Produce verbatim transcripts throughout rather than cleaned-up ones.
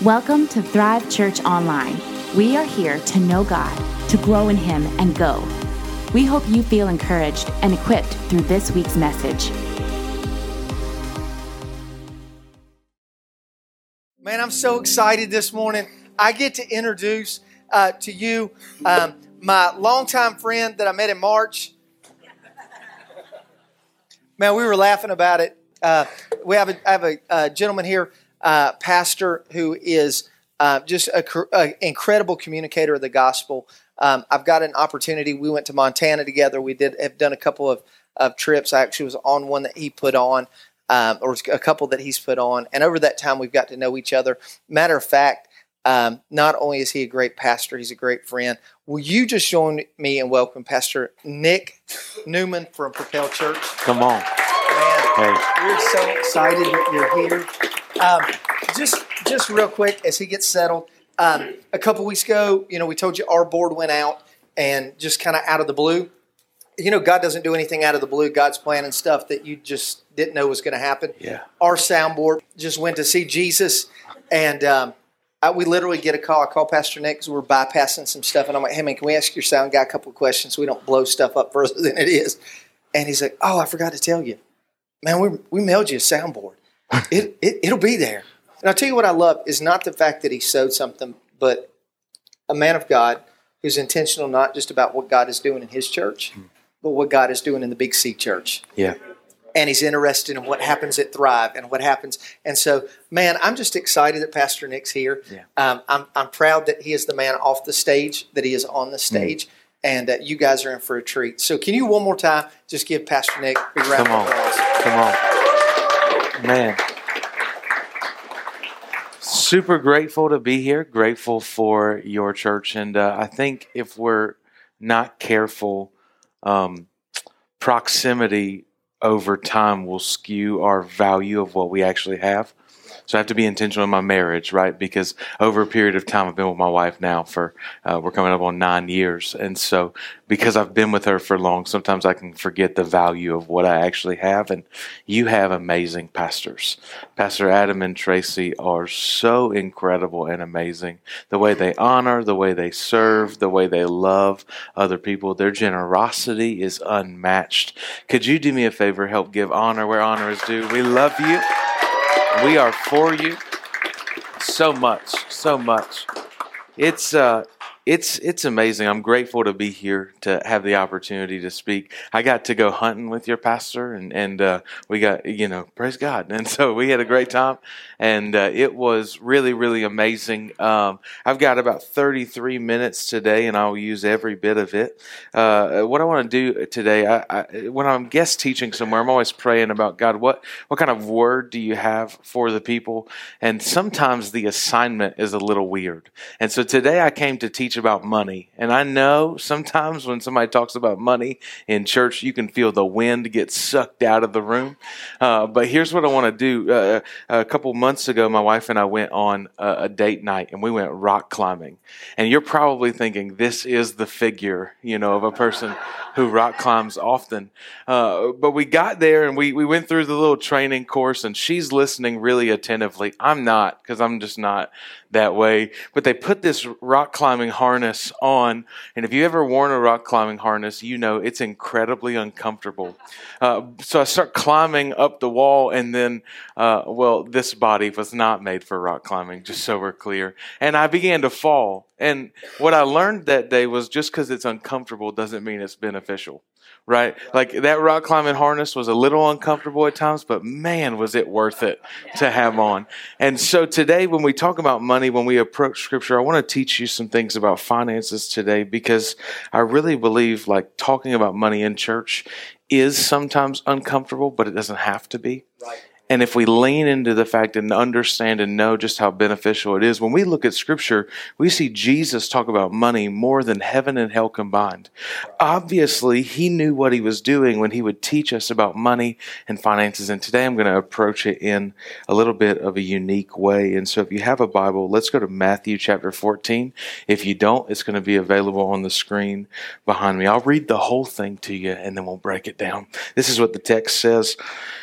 Welcome to Thrive Church Online. We are here to know God, to grow in Him, and go. We hope you feel encouraged and equipped through this week's message. Man, I'm so excited this morning. I get to introduce uh, to you um, my longtime friend that I met in March. Man, we were laughing about it. Uh, we have a, I have a, a gentleman here, uh, pastor, who is uh, just an incredible communicator of the gospel. Um, I've got an opportunity. We went to Montana together. We did have done a couple of, of trips. I actually was on one that he put on, um, or a couple that he's put on. And over that time, we've got to know each other. Matter of fact, um, not only is he a great pastor, he's a great friend. Will you just join me and welcome Pastor Nick Newman from Propel Church? Come on. Man, hey. We're so excited that you're here. Um, just, just real quick, as he gets settled, um, a couple weeks ago, you know, we told you our board went out and just kind of out of the blue. You know, God doesn't do anything out of the blue. God's planning stuff that you just didn't know was going to happen. Yeah. Our soundboard just went to see Jesus, and um, I, we literally get a call. I call Pastor Nick because we're bypassing some stuff, and I'm like, hey, man, can we ask your sound guy a couple of questions so we don't blow stuff up further than it is? And he's like, oh, I forgot to tell you. Man, we we mailed you a soundboard. It, it, it'll be there. And I'll tell you what I love is not the fact that he sowed something, but a man of God who's intentional not just about what God is doing in his church, but what God is doing in the Big C church. Yeah. And he's interested in what happens at Thrive and what happens. And so, man, I'm just excited that Pastor Nick's here. Yeah. Um, I'm I'm proud that he is the man off the stage, that he is on the stage, mm. and uh, you guys are in for a treat. So can you one more time just give Pastor Nick a big round of applause? Come on. Man. Super grateful to be here. Grateful for your church. And uh, I think if we're not careful, um, proximity over time will skew our value of what we actually have. So I have to be intentional in my marriage, right? Because over a period of time, I've been with my wife now for, uh, we're coming up on nine years. And so because I've been with her for long, sometimes I can forget the value of what I actually have. And you have amazing pastors. Pastor Adam and Tracy are so incredible and amazing. The way they honor, the way they serve, the way they love other people. Their generosity is unmatched. Could you do me a favor, help give honor where honor is due? We love you. We are for you so much, so much. It's uh, it's it's amazing. I'm grateful to be here to have the opportunity to speak. I got to go hunting with your pastor, and and uh, we got, you know, praise God. And so we had a great time, and uh, it was really, really amazing. Um, I've got about thirty-three minutes today, and I'll use every bit of it. Uh, what I want to do today, I, I, when I'm guest teaching somewhere, I'm always praying about, God, what what kind of word do you have for the people? And sometimes the assignment is a little weird. And so today I came to teach about money. And I know sometimes when somebody talks about money in church, you can feel the wind get sucked out of the room. Uh, but here's what I want to do. Uh, a couple months ago, my wife and I went on a, a date night, and we went rock climbing. And you're probably thinking, this is the figure, you know, of a person who rock climbs often. Uh, but we got there, and we, we went through the little training course, and she's listening really attentively. I'm not, because I'm just not that way. But they put this rock climbing harness on, and if you ever worn a rock climbing harness, you know it's incredibly uncomfortable. Uh, so I start climbing up the wall, and then, uh, well, this body was not made for rock climbing, just so we're clear. And I began to fall. And what I learned that day was just because it's uncomfortable doesn't mean it's beneficial. Right? Like that rock climbing harness was a little uncomfortable at times, but man, was it worth it to have on. And so today, when we talk about money, when we approach scripture, I want to teach you some things about finances today, because I really believe like talking about money in church is sometimes uncomfortable, but it doesn't have to be. Right. And if we lean into the fact and understand and know just how beneficial it is, when we look at Scripture, we see Jesus talk about money more than heaven and hell combined. Obviously, he knew what he was doing when he would teach us about money and finances. And today I'm going to approach it in a little bit of a unique way. And so if you have a Bible, let's go to Matthew chapter fourteen. If you don't, it's going to be available on the screen behind me. I'll read the whole thing to you, and then we'll break it down. This is what the text says.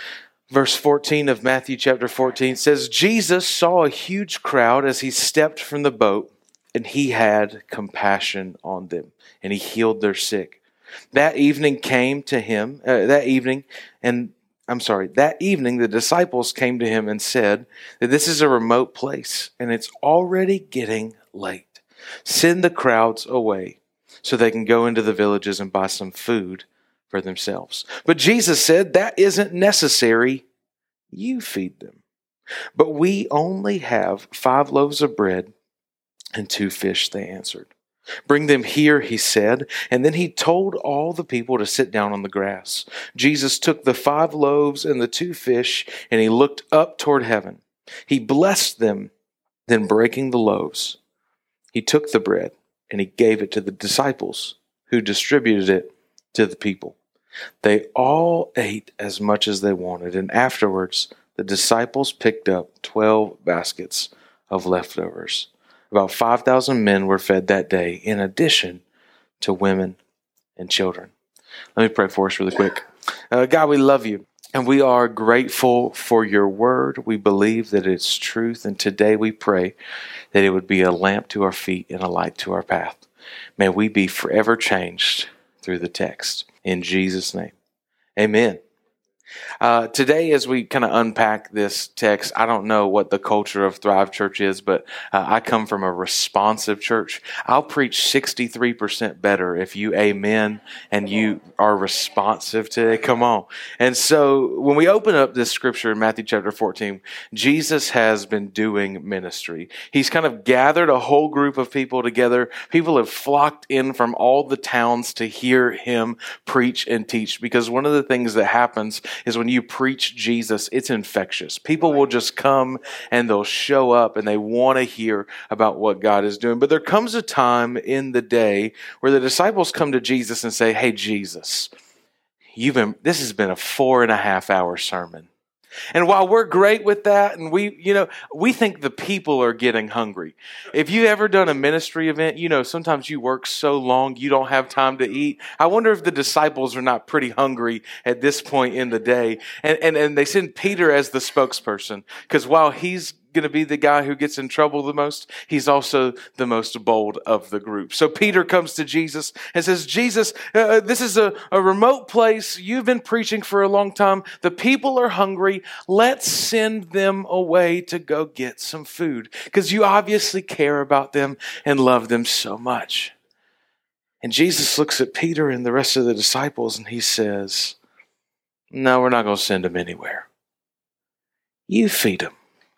Verse fourteen of Matthew chapter fourteen says, Jesus saw a huge crowd as he stepped from the boat, and he had compassion on them, and he healed their sick. That evening came to him, uh, that evening, and I'm sorry, that evening the disciples came to him and said that this is a remote place, and it's already getting late. Send the crowds away so they can go into the villages and buy some food for themselves. But Jesus said, that isn't necessary. You feed them. But we only have five loaves of bread and two fish, they answered. Bring them here, he said. And then he told all the people to sit down on the grass. Jesus took the five loaves and the two fish, and he looked up toward heaven. He blessed them, then breaking the loaves, he took the bread and he gave it to the disciples, who distributed it to the people. They all ate as much as they wanted, and afterwards the disciples picked up twelve baskets of leftovers. About five thousand men were fed that day, in addition to women and children. Let me pray for us really quick. Uh, God, we love you, and we are grateful for your word. We believe that it's truth, and today we pray that it would be a lamp to our feet and a light to our path. May we be forever changed through the text. In Jesus' name, amen. Uh, today, as we kind of unpack this text, I don't know what the culture of Thrive Church is, but uh, I come from a responsive church. I'll preach sixty-three percent better if you amen and you are responsive to it. Come on. And so when we open up this scripture in Matthew chapter fourteen, Jesus has been doing ministry. He's kind of gathered a whole group of people together. People have flocked in from all the towns to hear him preach and teach, because one of the things that happens is when you preach Jesus, it's infectious. People will just come and they'll show up and they want to hear about what God is doing. But there comes a time in the day where the disciples come to Jesus and say, hey, Jesus, you've been, this has been a four and a half hour sermon. And while we're great with that, and we, you know, we think the people are getting hungry. If you ever done a ministry event, you know, sometimes you work so long, you don't have time to eat. I wonder if the disciples are not pretty hungry at this point in the day. And, and, and they send Peter as the spokesperson, because while he's going to be the guy who gets in trouble the most, he's also the most bold of the group. So Peter comes to Jesus and says, Jesus, uh, this is a, a remote place. You've been preaching for a long time. The people are hungry. Let's send them away to go get some food, because you obviously care about them and love them so much. And Jesus looks at Peter and the rest of the disciples and he says, no, we're not going to send them anywhere. You feed them.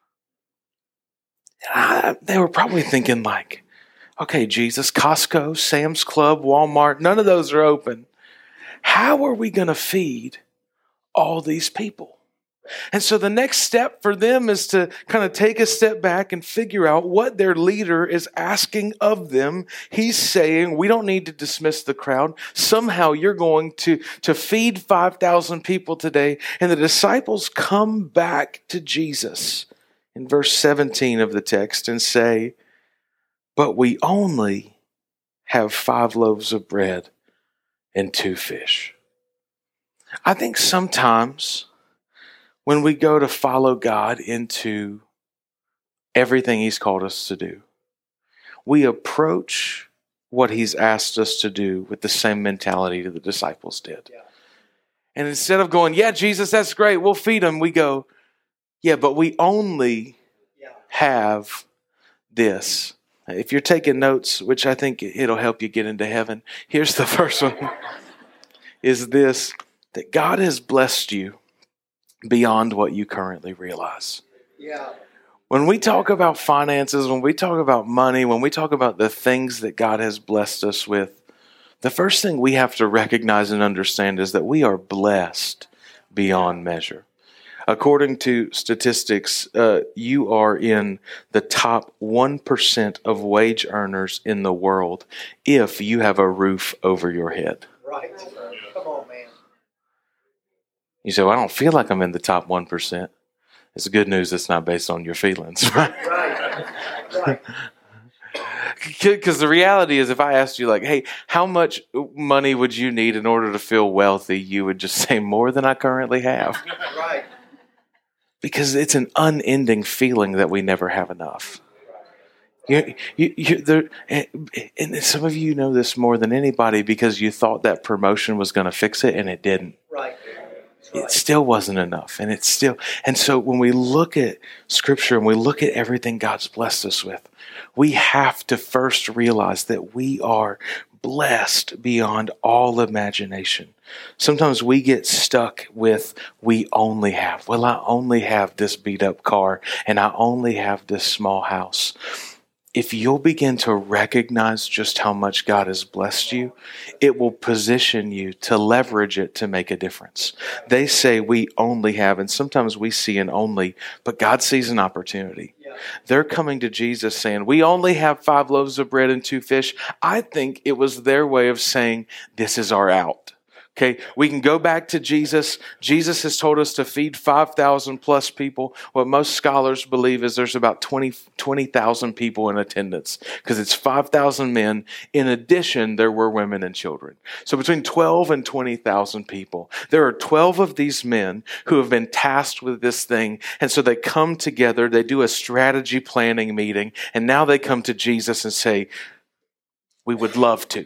I, they were probably thinking like, okay, Jesus, Costco, Sam's Club, Walmart, none of those are open. How are we going to feed all these people? And so the next step for them is to kind of take a step back and figure out what their leader is asking of them. He's saying, we don't need to dismiss the crowd. Somehow you're going to, to feed five thousand people today. And the disciples come back to Jesus in verse seventeen of the text and say, but we only have five loaves of bread and two fish. I think sometimes when we go to follow God into everything he's called us to do, we approach what he's asked us to do with the same mentality that the disciples did. Yeah. And instead of going, yeah, Jesus, that's great, we'll feed them, we go, yeah, but we only have this. If you're taking notes, which I think it'll help you get into heaven, here's the first one, is this, that God has blessed you beyond what you currently realize. Yeah. When we talk about finances, when we talk about money, when we talk about the things that God has blessed us with, the first thing we have to recognize and understand is that we are blessed beyond measure. According to statistics, uh, you are in the top one percent of wage earners in the world if you have a roof over your head. Right. Come on, man. You say, well, I don't feel like I'm in the top one percent. It's good news it's not based on your feelings, right? Right. Right. Because the reality is, if I asked you, like, hey, how much money would you need in order to feel wealthy? You would just say more than I currently have. Right. Because it's an unending feeling that we never have enough. You, you, you, there, and some of you know this more than anybody because you thought that promotion was going to fix it and it didn't. Right. It still wasn't enough. And it's still, and so when we look at Scripture and we look at everything God's blessed us with, we have to first realize that we are blessed beyond all imagination. Sometimes we get stuck with, we only have, well, I only have this beat up car and I only have this small house. If you'll begin to recognize just how much God has blessed you, it will position you to leverage it to make a difference. They say we only have, and sometimes we see an only, but God sees an opportunity. Yeah. They're coming to Jesus saying, we only have five loaves of bread and two fish. I think it was their way of saying, this is our out. Okay, we can go back to Jesus. Jesus has told us to feed five thousand plus people. What most scholars believe is there's about twenty thousand people in attendance because it's five thousand men. In addition, there were women and children. So between twelve and twenty thousand people. There are twelve of these men who have been tasked with this thing. And so they come together, they do a strategy planning meeting, and now they come to Jesus and say, we would love to.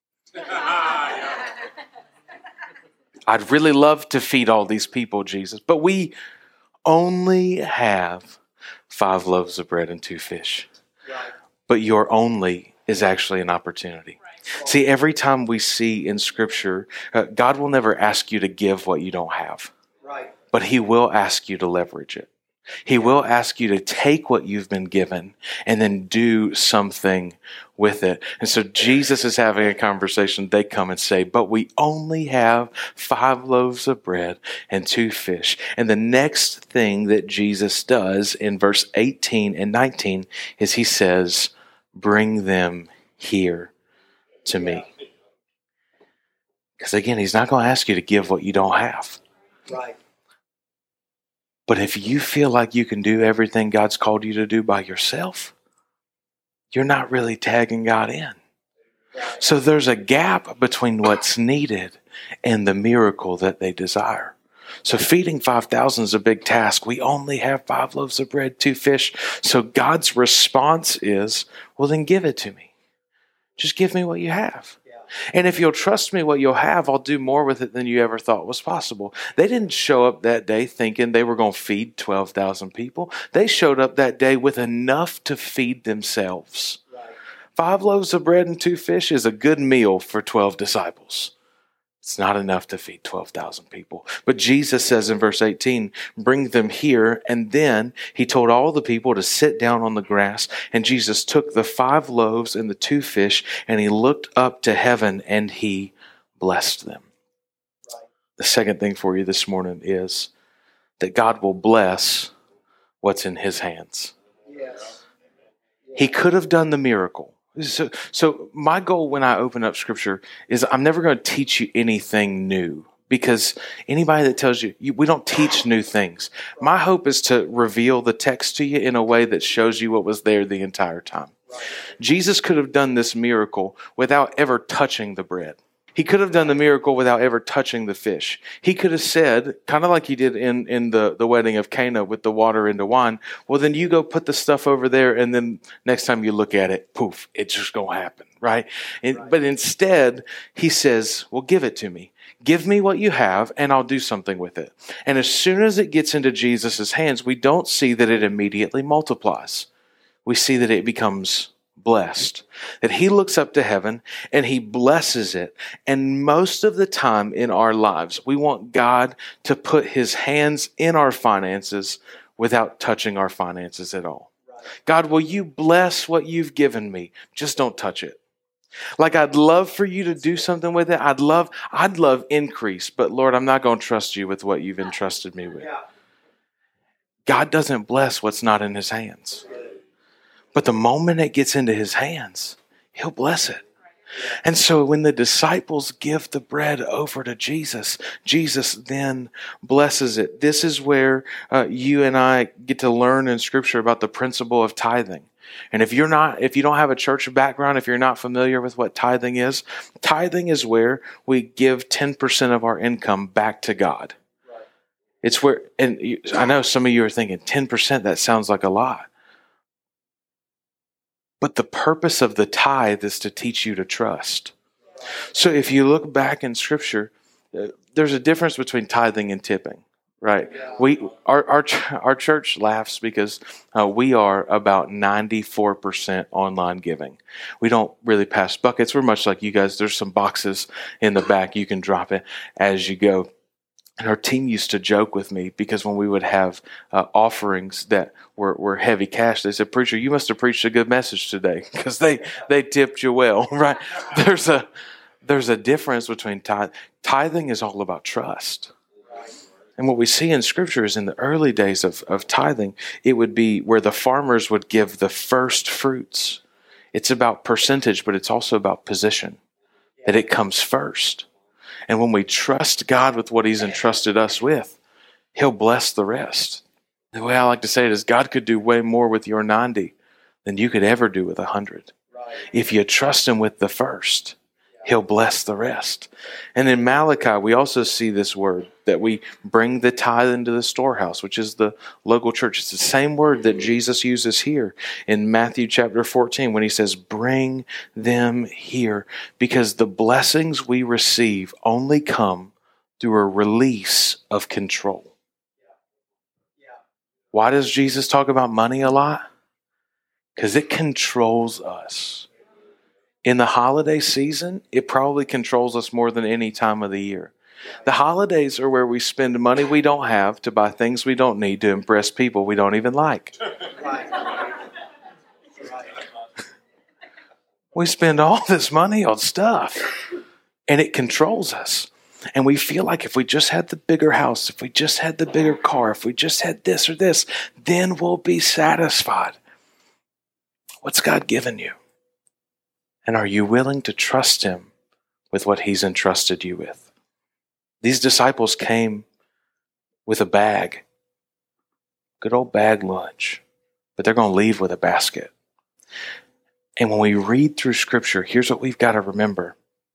I'd really love to feed all these people, Jesus, but we only have five loaves of bread and two fish. Right. But your only is actually an opportunity. Right. See, every time we see in Scripture, uh, God will never ask you to give what you don't have. Right. But He will ask you to leverage it. He will ask you to take what you've been given and then do something with it. And so Jesus is having a conversation. They come and say, but we only have five loaves of bread and two fish. And the next thing that Jesus does in verse eighteen and nineteen is He says, bring them here to me. Because again, He's not going to ask you to give what you don't have. Right. But if you feel like you can do everything God's called you to do by yourself, you're not really tagging God in. So there's a gap between what's needed and the miracle that they desire. So feeding five thousand is a big task. We only have five loaves of bread, two fish. So God's response is, well, then give it to me. Just give me what you have. And if you'll trust me what you'll have, I'll do more with it than you ever thought was possible. They didn't show up that day thinking they were going to feed twelve thousand people. They showed up that day with enough to feed themselves. Right. Five loaves of bread and two fish is a good meal for twelve disciples. It's not enough to feed twelve thousand people. But Jesus says in verse eighteen, bring them here. And then He told all the people to sit down on the grass. And Jesus took the five loaves and the two fish, and He looked up to heaven and He blessed them. Right. The second thing for you this morning is that God will bless what's in His hands. Yes. He could have done the miracle. So, so my goal when I open up Scripture is I'm never going to teach you anything new, because anybody that tells you, you, we don't teach new things. My hope is to reveal the text to you in a way that shows you what was there the entire time. Jesus could have done this miracle without ever touching the bread. He could have done the miracle without ever touching the fish. He could have said, kind of like He did in, in the, the wedding of Cana with the water into wine, well, then you go put the stuff over there, and then next time you look at it, poof, it's just going to happen, right? And, right? But instead, He says, well, give it to me. Give me what you have, and I'll do something with it. And as soon as it gets into Jesus' hands, we don't see that it immediately multiplies. We see that it becomes blessed, that He looks up to heaven and He blesses it. And most of the time in our lives, we want God to put His hands in our finances without touching our finances at all. Right. God, will you bless what you've given me? Just don't touch it. Like, I'd love for you to do something with it. I'd love, I'd love increase, but Lord, I'm not going to trust you with what you've entrusted me with. Yeah. God doesn't bless what's not in His hands. But the moment it gets into His hands, He'll bless it. And so when the disciples give the bread over to Jesus, Jesus then blesses it. This is where uh, you and I get to learn in Scripture about the principle of tithing. And if you're not, if you don't have a church background, if you're not familiar with what tithing is, tithing is where we give ten percent of our income back to God. It's where, and you, I know some of you are thinking ten percent, that sounds like a lot. But the purpose of the tithe is to teach you to trust. So if you look back in Scripture, uh, there's a difference between tithing and tipping, right? We our our, our church laughs because uh, we are about ninety-four percent online giving. We don't really pass buckets. We're much like you guys. There's some boxes in the back. You can drop it as you go. And our team used to joke with me because when we would have uh, offerings that were, were heavy cash, they said, "Preacher, you must have preached a good message today," because they, they tipped you well, right? There's a there's a difference between tithe. Tithing is all about trust. And what we see in Scripture is in the early days of, of tithing, it would be where the farmers would give the first fruits. It's about percentage, but it's also about position, that it comes first. And when we trust God with what He's entrusted us with, He'll bless the rest. The way I like to say it is God could do way more with your ninety than you could ever do with a hundred. Right. If you trust Him with the first, He'll bless the rest. And in Malachi, we also see this word that we bring the tithe into the storehouse, which is the local church. It's the same word that Jesus uses here in Matthew chapter fourteen when He says, "Bring them here," because the blessings we receive only come through a release of control. Why does Jesus talk about money a lot? Because it controls us. In the holiday season, it probably controls us more than any time of the year. The holidays are where we spend money we don't have to buy things we don't need to impress people we don't even like. We spend all this money on stuff, and it controls us. And we feel like if we just had the bigger house, if we just had the bigger car, if we just had this or this, then we'll be satisfied. What's God given you? And are you willing to trust Him with what He's entrusted you with? These disciples came with a bag, good old bag lunch, but they're going to leave with a basket. And when we read through Scripture, here's what we've got to remember.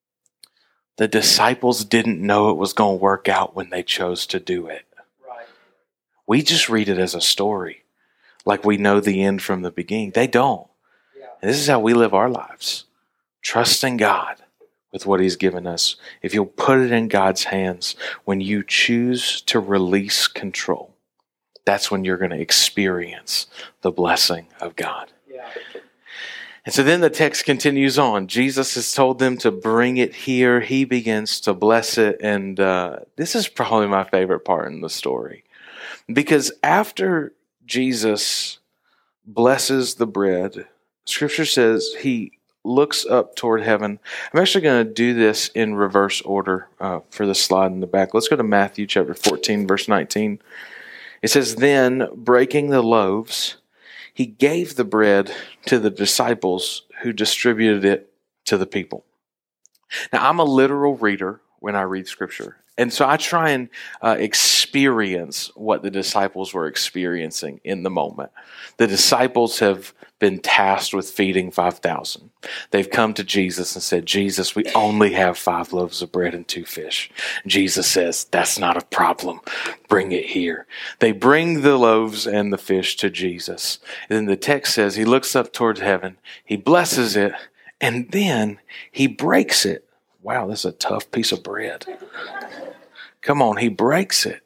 The disciples didn't know it was going to work out when they chose to do it. Right. We just read it as a story, like we know the end from the beginning. They don't. Yeah. And this is how we live our lives. Trusting God with what He's given us. If you'll put it in God's hands, when you choose to release control, that's when you're going to experience the blessing of God. Yeah. And so then the text continues on. Jesus has told them to bring it here. He begins to bless it. And uh, this is probably my favorite part in the story. Because after Jesus blesses the bread, Scripture says He looks up toward heaven. I'm actually going to do this in reverse order uh, for the slide in the back. Let's go to Matthew chapter fourteen, verse nineteen. It says, "Then, breaking the loaves, He gave the bread to the disciples who distributed it to the people." Now, I'm a literal reader when I read Scripture. And so I try and uh, experience what the disciples were experiencing in the moment. The disciples have been tasked with feeding five thousand. They've come to Jesus and said, "Jesus, we only have five loaves of bread and two fish." Jesus says, "That's not a problem. Bring it here." They bring the loaves and the fish to Jesus. And then the text says He looks up towards heaven, He blesses it, and then He breaks it. Wow, this is a tough piece of bread. Come on, He breaks it.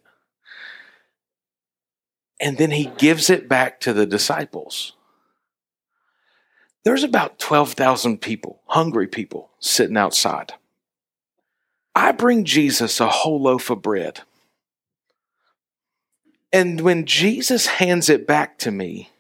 And then He gives it back to the disciples. There's about twelve thousand people, hungry people, sitting outside. I bring Jesus a whole loaf of bread. And when Jesus hands it back to me,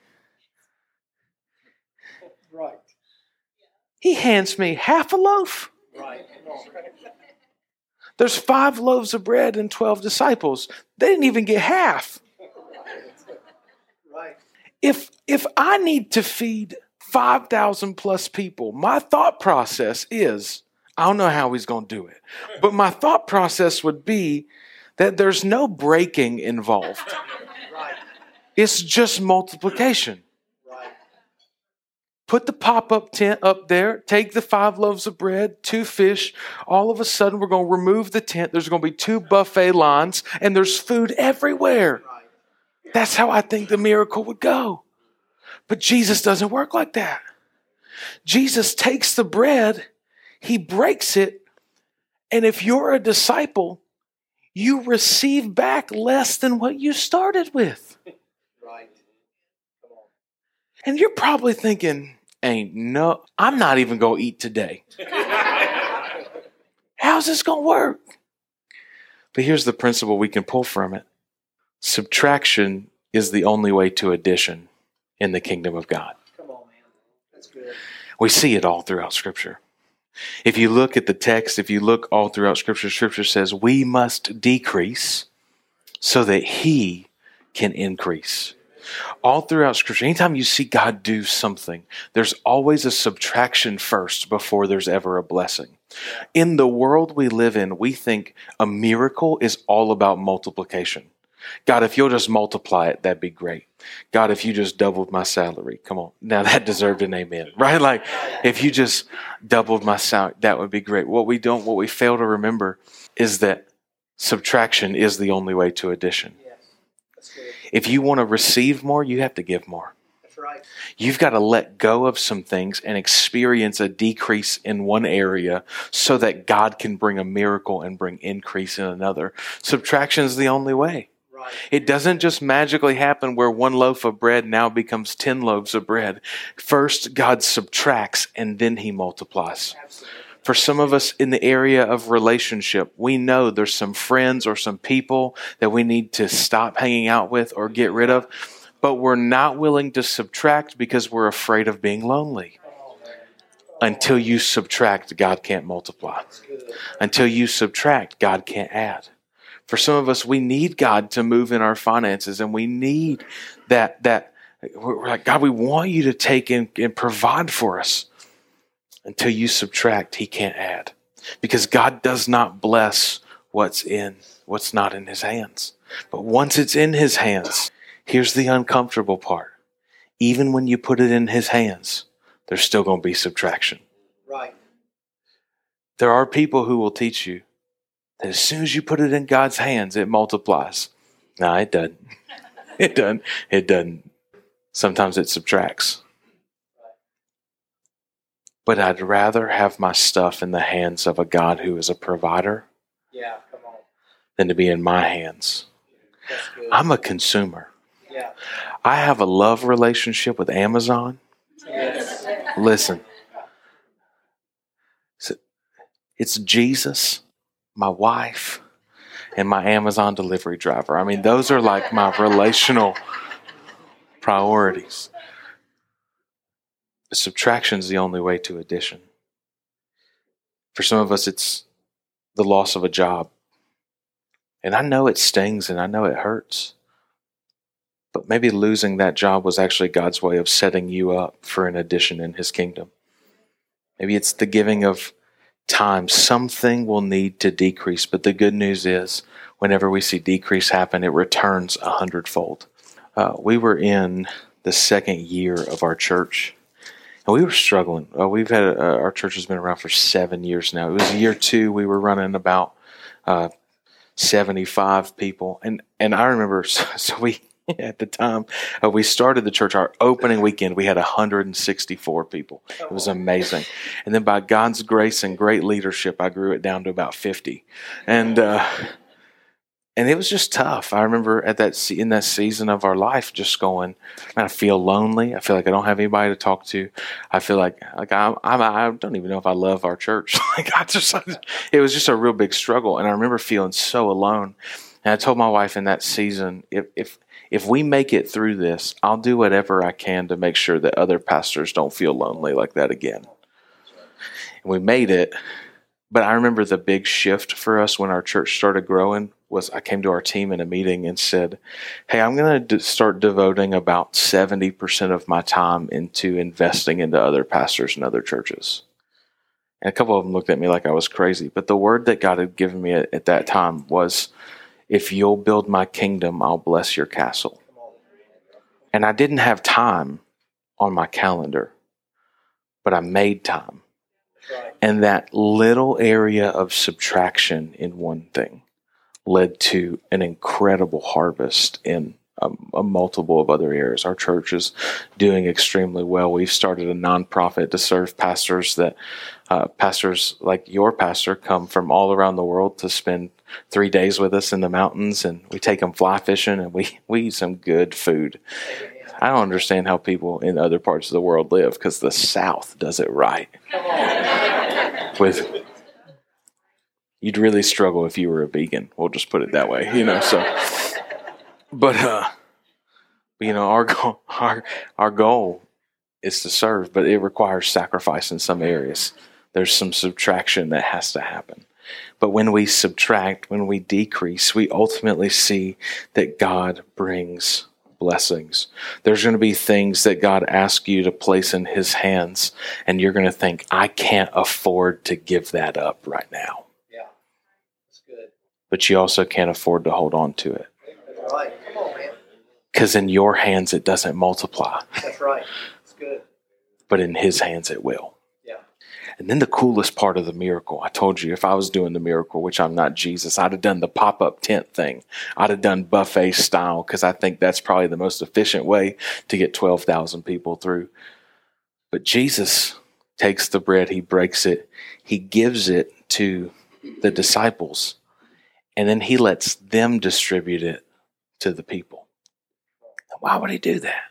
right. He hands me half a loaf. Right. There's five loaves of bread and twelve disciples. They didn't even get half. Right. If, if I need to feed five thousand plus people, my thought process is, I don't know how He's going to do it, but my thought process would be that there's no breaking involved. Right. It's just multiplication. Right. Put the pop-up tent up there. Take the five loaves of bread, two fish. All of a sudden, we're going to remove the tent. There's going to be two buffet lines, and there's food everywhere. That's how I think the miracle would go. But Jesus doesn't work like that. Jesus takes the bread, he breaks it, and if you're a disciple, you receive back less than what you started with. Right. Come on. And you're probably thinking, ain't no, I'm not even going to eat today. How's this going to work? But here's the principle we can pull from it. Subtraction is the only way to addition in the kingdom of God. Come on, man. That's good. We see it all throughout Scripture. If you look at the text, if you look all throughout Scripture, Scripture says we must decrease so that He can increase. All throughout Scripture, anytime you see God do something, there's always a subtraction first before there's ever a blessing. In the world we live in, we think a miracle is all about multiplication. God, if you'll just multiply it, that'd be great. God, if you just doubled my salary, come on. Now that deserved an amen, right? Like if you just doubled my salary, that would be great. What we don't, what we fail to remember is that subtraction is the only way to addition. Yes. That's good. If you want to receive more, you have to give more. That's right. You've got to let go of some things and experience a decrease in one area so that God can bring a miracle and bring increase in another. Subtraction is the only way. Right. It doesn't just magically happen where one loaf of bread now becomes ten loaves of bread. First, God subtracts and then He multiplies. Absolutely. For some of us in the area of relationship, we know there's some friends or some people that we need to stop hanging out with or get rid of, but we're not willing to subtract because we're afraid of being lonely. Until you subtract, God can't multiply. Until you subtract, God can't add. For some of us, we need God to move in our finances, and we need that, that we're like, God, we want you to take in and provide for us. Until you subtract, He can't add. Because God does not bless what's in, what's not in His hands. But once it's in His hands, here's the uncomfortable part. Even when you put it in His hands, there's still going to be subtraction. Right. There are people who will teach you that as soon as you put it in God's hands, it multiplies. No, it doesn't. It doesn't. It doesn't. Sometimes it subtracts. But I'd rather have my stuff in the hands of a God who is a provider Yeah, come on. than to be in my hands. That's good. I'm a consumer. Yeah. I have a love relationship with Amazon. Yes. Listen, it's Jesus, my wife, and my Amazon delivery driver. I mean, those are like my relational priorities. Subtraction is the only way to addition. For some of us, it's the loss of a job. And I know it stings and I know it hurts. But maybe losing that job was actually God's way of setting you up for an addition in His kingdom. Maybe it's the giving of time. Something will need to decrease. But the good news is, whenever we see decrease happen, it returns a hundredfold. Uh, we were in the second year of our church. And we were struggling. Uh, we've had uh, our church has been around for seven years now. It was year two. We were running about uh, seventy-five people, and and I remember. So, so we at the time uh, we started the church. Our opening weekend, we had one hundred sixty-four people. It was amazing. And then by God's grace and great leadership, I grew it down to about fifty, and. Uh, And it was just tough. I remember at that in that season of our life, just going, man, I feel lonely. I feel like I don't have anybody to talk to. I feel like like I I'm, I don't even know if I love our church. Like I just, it was just a real big struggle. And I remember feeling so alone. And I told my wife in that season, if if if we make it through this, I'll do whatever I can to make sure that other pastors don't feel lonely like that again. And we made it. But I remember the big shift for us when our church started growing was I came to our team in a meeting and said, hey, I'm going to d- start devoting about seventy percent of my time into investing into other pastors and other churches. And a couple of them looked at me like I was crazy. But the word that God had given me at, at that time was, if you'll build my kingdom, I'll bless your castle. And I didn't have time on my calendar but I made time. And that little area of subtraction in one thing led to an incredible harvest in a, a multiple of other areas. Our church is doing extremely well. We've started a nonprofit to serve pastors that uh, pastors like your pastor come from all around the world to spend three days with us in the mountains, and we take them fly fishing, and we, we eat some good food. I don't understand how people in other parts of the world live, because the South does it right. With you'd really struggle if you were a vegan. We'll just put it that way, you know. So, but uh, you know, our goal, our our goal is to serve, but it requires sacrifice in some areas. There's some subtraction that has to happen. But when we subtract, when we decrease, we ultimately see that God brings blessings. There's going to be things that God asks you to place in His hands, and you're going to think, I can't afford to give that up right now. Yeah, that's good. But you also can't afford to hold on to it. That's right. Come on, man. Because in your hands, it doesn't multiply. That's right. That's good. But in His hands, it will. And then the coolest part of the miracle, I told you, if I was doing the miracle, which I'm not Jesus, I'd have done the pop-up tent thing. I'd have done buffet style, because I think that's probably the most efficient way to get twelve thousand people through. But Jesus takes the bread, He breaks it, He gives it to the disciples, and then He lets them distribute it to the people. Why would He do that?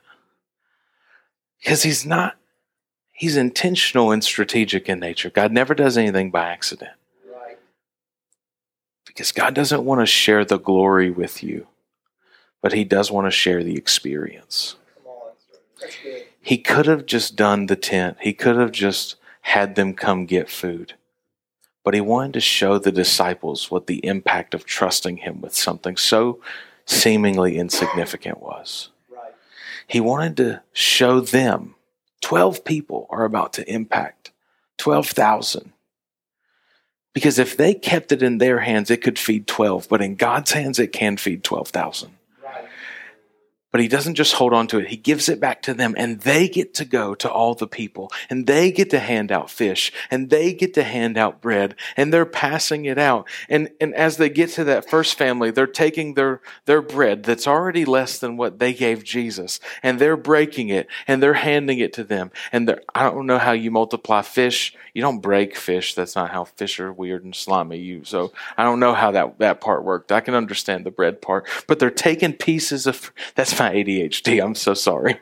Because He's not He's intentional and strategic in nature. God never does anything by accident. Right. Because God doesn't want to share the glory with you, but He does want to share the experience. Come on. That's good. He could have just done the tent. He could have just had them come get food. But He wanted to show the disciples what the impact of trusting Him with something so seemingly insignificant was. Right. He wanted to show them twelve people are about to impact twelve thousand. Because if they kept it in their hands, it could feed twelve. But in God's hands, it can feed twelve thousand. Right. But He doesn't just hold on to it. He gives it back to them, and they get to go to all the people, and they get to hand out fish, and they get to hand out bread, and they're passing it out. And, and as they get to that first family, they're taking their, their bread that's already less than what they gave Jesus, and they're breaking it, and they're handing it to them. And they're, I don't know how you multiply fish. You don't break fish. That's not how fish are weird and slimy. You So I don't know how that, that part worked. I can understand the bread part, but they're taking pieces of, that's my A D H D. I'm so sorry.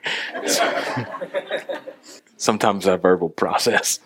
Sometimes I verbal process.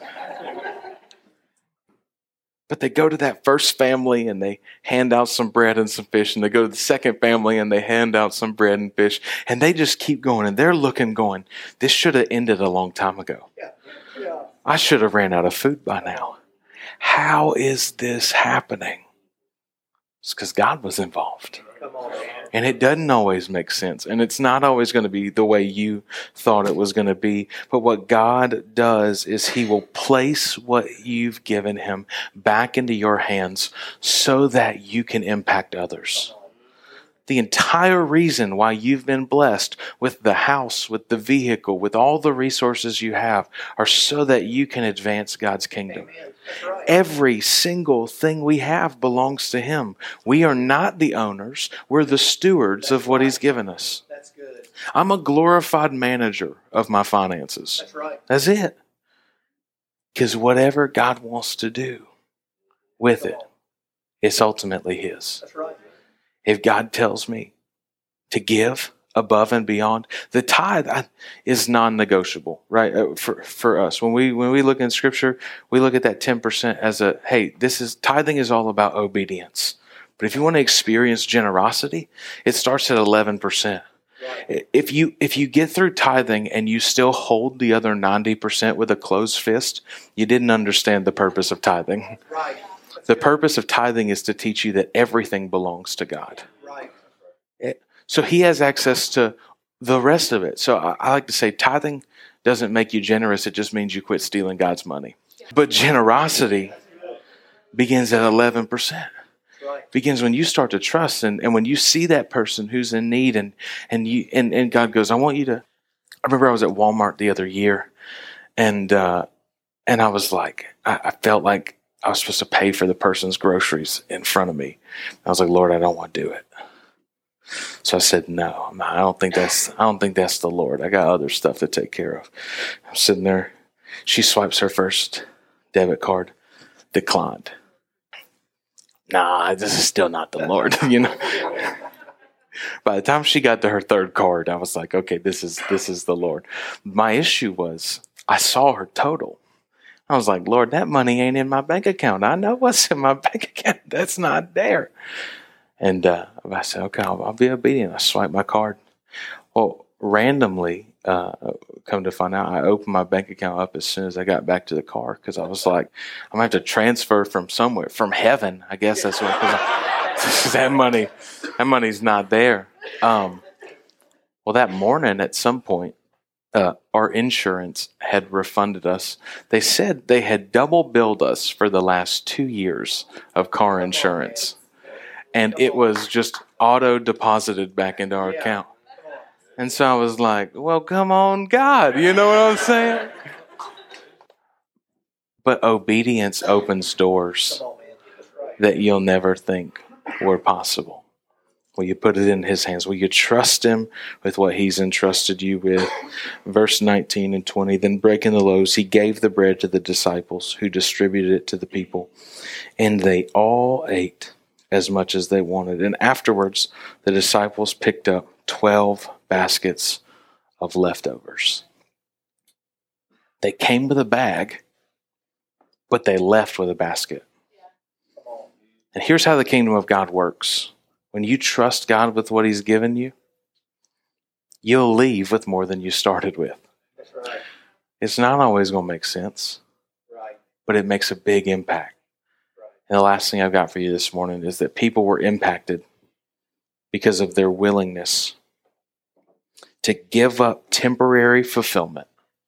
But they go to that first family and they hand out some bread and some fish. And they go to the second family and they hand out some bread and fish. And they just keep going. And they're looking, going, this should have ended a long time ago. Yeah. Yeah. I should have ran out of food by now. How is this happening? It's because God was involved. Come on, man. And it doesn't always make sense. And it's not always going to be the way you thought it was going to be. But what God does is He will place what you've given Him back into your hands so that you can impact others. The entire reason why you've been blessed with the house, with the vehicle, with all the resources you have are so that you can advance God's kingdom. Right. Every single thing we have belongs to Him. We are not the owners. We're the stewards That's of what right. He's given us. That's good. I'm a glorified manager of my finances. That's right. That's it. Because whatever God wants to do with it, it's ultimately His. That's right. If God tells me to give above and beyond, the tithe is non-negotiable, right? Uh, for for us, when we when we look in Scripture, we look at that ten percent as a hey, this is tithing is all about obedience. But if you want to experience generosity, it starts at eleven percent. Right. If you if you get through tithing and you still hold the other ninety percent with a closed fist, you didn't understand the purpose of tithing. Right. The purpose of tithing is to teach you that everything belongs to God. Right. It, so He has access to the rest of it. So I, I like to say tithing doesn't make you generous. It just means you quit stealing God's money. But generosity begins at eleven percent. Right. Begins when you start to trust and, and when you see that person who's in need and and you and, and God goes, I want you to. I remember I was at Walmart the other year And, uh, and I was like, I, I felt like I was supposed to pay for the person's groceries in front of me. I was like, Lord, I don't want to do it. So I said, no, I don't think that's, I don't think that's the Lord. I got other stuff to take care of. I'm sitting there. She swipes her first debit card, declined. Nah, this is still not the Lord, you know. By the time she got to her third card, I was like, okay, this is, this is the Lord. My issue was I saw her total. I was like, Lord, that money ain't in my bank account. I know what's in my bank account. That's not there. And uh, I said, okay, I'll, I'll be obedient. I swiped my card. Well, randomly, uh, come to find out, I opened my bank account up as soon as I got back to the car because I was like, I'm going to have to transfer from somewhere, from heaven. I guess that's what, cause that money, that money's not there. Um, well, that morning at some point, uh, our insurance had refunded us. They said they had double billed us for the last two years of car insurance. And it was just auto deposited back into our account. And so I was like, well, come on, God. You know what I'm saying? But obedience opens doors that you'll never think were possible. Will you put it in his hands? Will you trust him with what he's entrusted you with? Verse nineteen and twenty, then breaking the loaves, he gave the bread to the disciples who distributed it to the people. And they all ate as much as they wanted. And afterwards, the disciples picked up twelve baskets of leftovers. They came with a bag, but they left with a basket. And here's how the kingdom of God works. When you trust God with what he's given you, you'll leave with more than you started with. That's right. It's not always going to make sense, Right. but it makes a big impact. And the last thing I've got for you this morning is that people were impacted because of their willingness to give up temporary fulfillment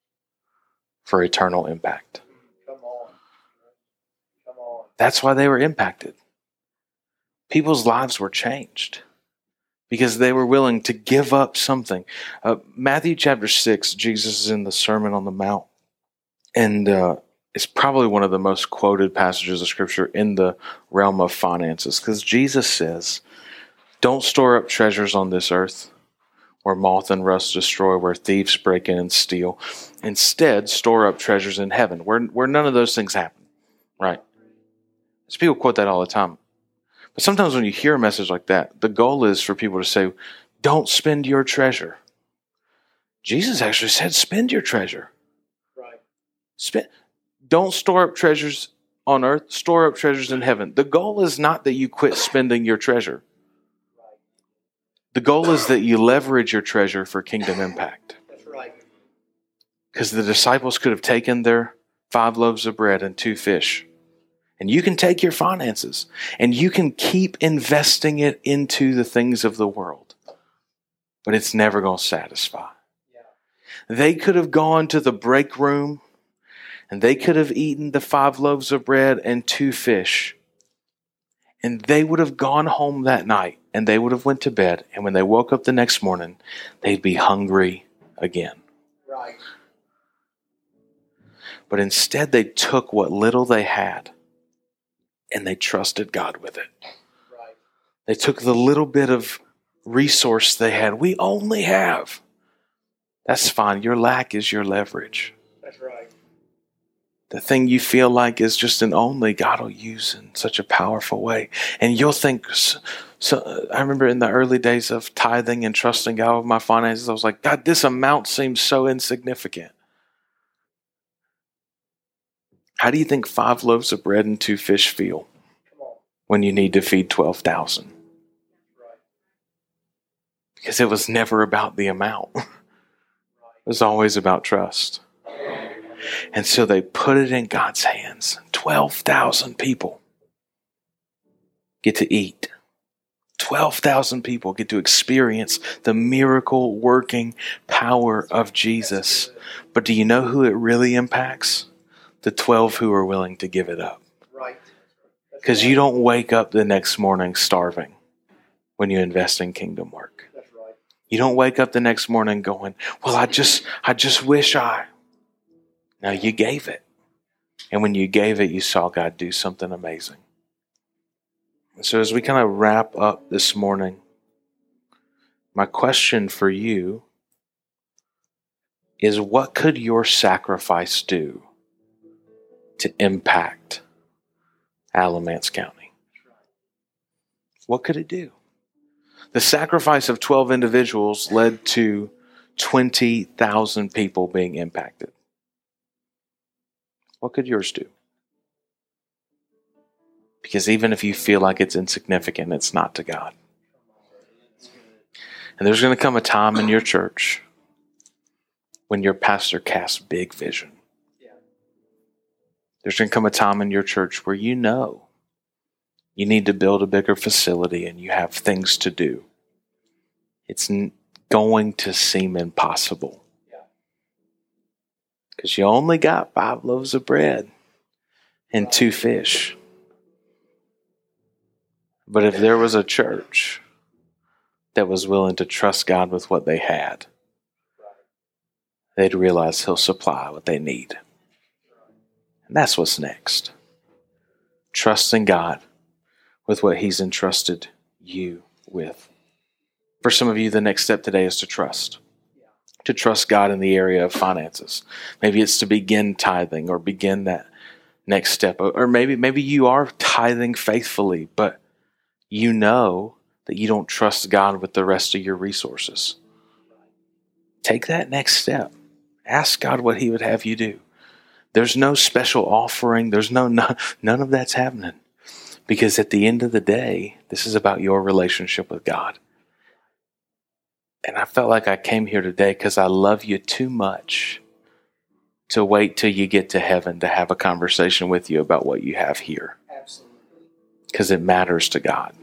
for eternal impact. Come on. Come on. That's why they were impacted. People's lives were changed because they were willing to give up something. Uh, Matthew chapter six, Jesus is in the Sermon on the Mount. And uh, it's probably one of the most quoted passages of Scripture in the realm of finances, because Jesus says, don't store up treasures on this earth where moth and rust destroy, where thieves break in and steal. Instead, store up treasures in heaven where, where none of those things happen, right? So people quote that all the time. But sometimes when you hear a message like that, the goal is for people to say, don't spend your treasure. Jesus actually said, spend your treasure. Right. Spend. Don't store up treasures on earth, store up treasures in heaven. The goal is not that you quit spending your treasure. The goal is that you leverage your treasure for kingdom impact. That's right. Because the disciples could have taken their five loaves of bread and two fish. And you can take your finances and you can keep investing it into the things of the world. But it's never going to satisfy. Yeah. They could have gone to the break room and they could have eaten the five loaves of bread and two fish. And they would have gone home that night and they would have went to bed. And when they woke up the next morning, they'd be hungry again. Right. But instead they took what little they had and they trusted God with it. Right. They took the little bit of resource they had. We only have. That's fine. Your lack is your leverage. That's right. The thing you feel like is just an only, God will use in such a powerful way. And you'll think, so, so I remember in the early days of tithing and trusting God with my finances, I was like, God, this amount seems so insignificant. How do you think five loaves of bread and two fish feel when you need to feed twelve thousand? Right. Because it was never about the amount. It was always about trust. And so they put it in God's hands. twelve thousand people get to eat. twelve thousand people get to experience the miracle working power of Jesus. But do you know who it really impacts? The twelve who are willing to give it up. Right. Because you don't wake up the next morning starving when you invest in kingdom work. That's right. You don't wake up the next morning going, well, I just, I just wish I. Now you gave it. And when you gave it, you saw God do something amazing. And so as we kind of wrap up this morning, my question for you is, what could your sacrifice do to impact Alamance County? What could it do? The sacrifice of twelve individuals led to twenty thousand people being impacted. What could yours do? Because even if you feel like it's insignificant, it's not to God. And there's going to come a time in your church when your pastor casts big vision. There's going to come a time in your church where you know you need to build a bigger facility and you have things to do. It's n- going to seem impossible. Because you only got five loaves of bread and two fish. But if there was a church that was willing to trust God with what they had, they'd realize He'll supply what they need. And that's what's next. Trusting God with what He's entrusted you with. For some of you, the next step today is to trust. To trust God in the area of finances. Maybe it's to begin tithing or begin that next step. Or maybe, maybe you are tithing faithfully, but you know that you don't trust God with the rest of your resources. Take that next step. Ask God what He would have you do. There's no special offering. There's no, no none of that's happening. Because at the end of the day, this is about your relationship with God. And I felt like I came here today because I love you too much to wait till you get to heaven to have a conversation with you about what you have here. Absolutely. Because it matters to God.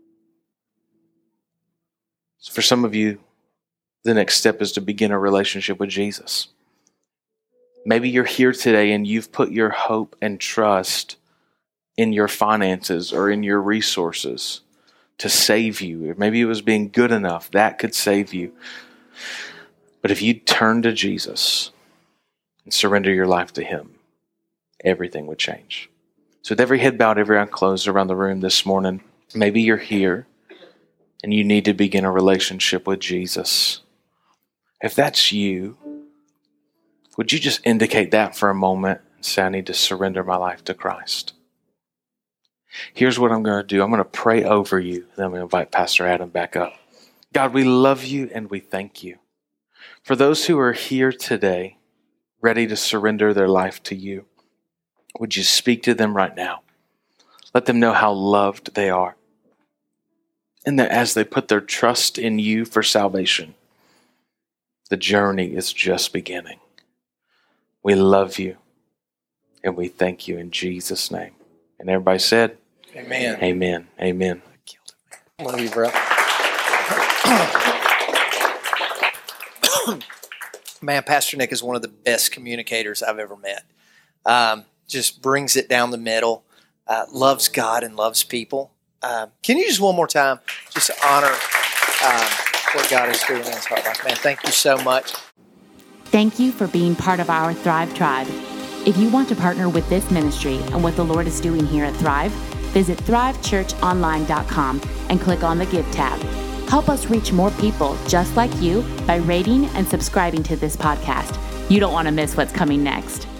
So for some of you, the next step is to begin a relationship with Jesus. Maybe you're here today and you've put your hope and trust in your finances or in your resources to save you. Or maybe it was being good enough. That could save you. But if you turn to Jesus and surrender your life to Him, everything would change. So with every head bowed, every eye closed around the room this morning, maybe you're here and you need to begin a relationship with Jesus. If that's you, would you just indicate that for a moment and say, I need to surrender my life to Christ? Here's what I'm going to do. I'm going to pray over you. Then I'm going to invite Pastor Adam back up. God, we love you and we thank you. For those who are here today, ready to surrender their life to you, would you speak to them right now? Let them know how loved they are. And that as they put their trust in you for salvation, the journey is just beginning. We love you and we thank you in Jesus' name. And everybody said, Amen. Amen. Amen. Love you, bro. Man, Pastor Nick is one of the best communicators I've ever met. Um, just brings it down the middle, uh, loves God and loves people. Um, can you just one more time just honor um, what God is doing in his heart life? Man, thank you so much. Thank you for being part of our Thrive Tribe. If you want to partner with this ministry and what the Lord is doing here at Thrive, visit thrive church online dot com and click on the Give tab. Help us reach more people just like you by rating and subscribing to this podcast. You don't want to miss what's coming next.